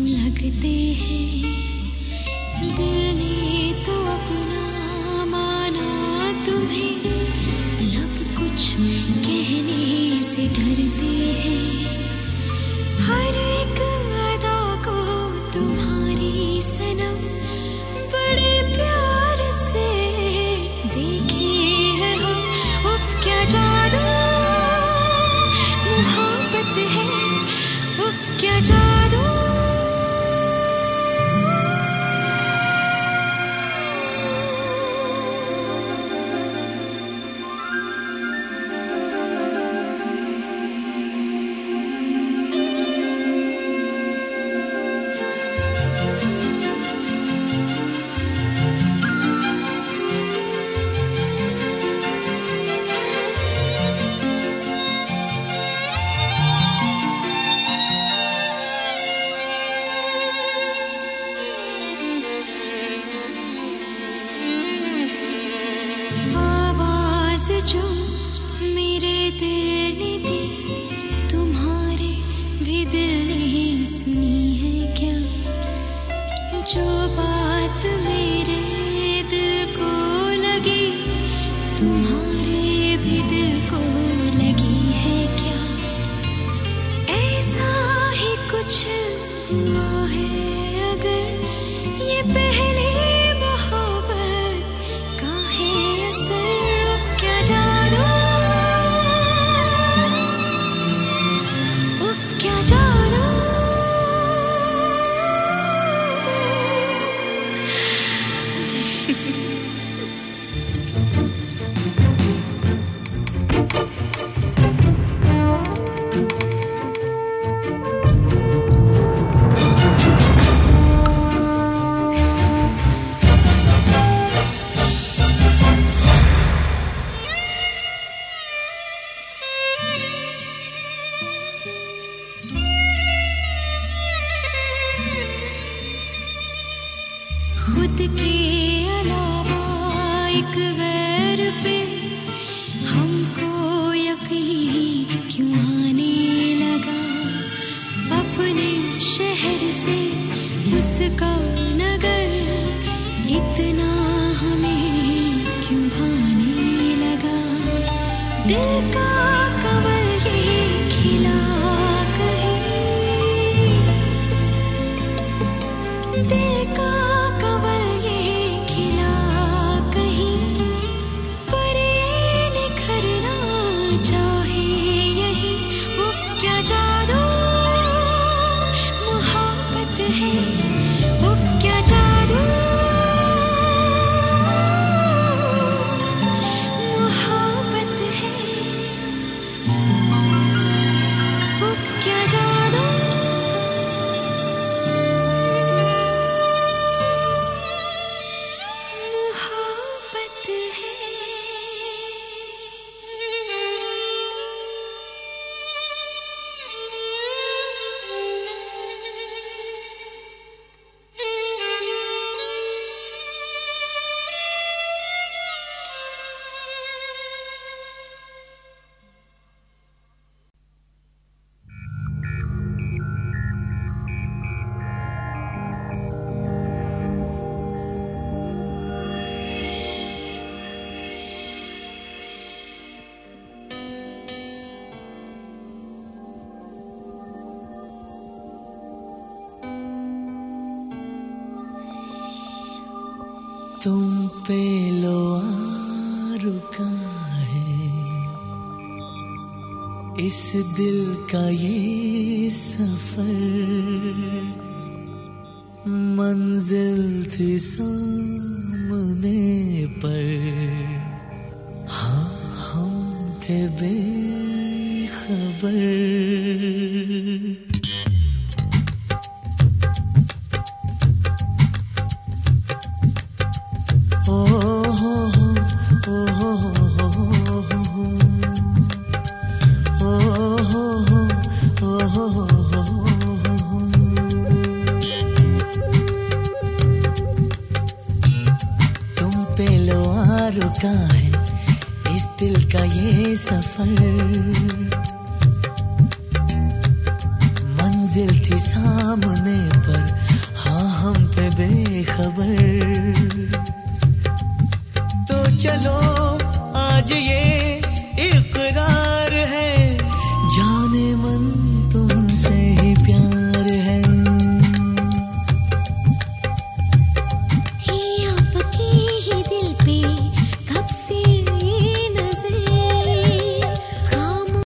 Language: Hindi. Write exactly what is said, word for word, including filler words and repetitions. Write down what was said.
लगते हैं, दिल ने तो अपना माना तुम्हें, लब कुछ कहने से डरते हैं, हर एक अदा को तुम्हारी सनम बड़े प्यार से देखे हैं हम। उफ क्या जादू मोहब्बत है, उफ क्या जादू। जो मेरे दिल ने दी, तुम्हारे भी दिल ने सुनी है क्या? जो बात मेरे दिल को लगी, तुम्हारे भी दिल को लगी है क्या? ऐसा ही कुछ हुआ है अगर, ये पहले खुद के अलावा एक गैर पे हमको यकीन क्यों आने लगा? अपने शहर से उसका नगर इतना हमें क्यों भाने लगा? दिल का कमल ये खिला कहीं, दिल का तुम पे लो आ रुका है इस दिल का ये सफर, मंजिल थी सामने पर, हाँ हम थे बेखबर। रुका है इस दिल का ये सफर, मंजिल थी सामने पर हाँ हम थे बेखबर तो चलो आज ये इकरार है जाने मन तुमसे ही प्यार है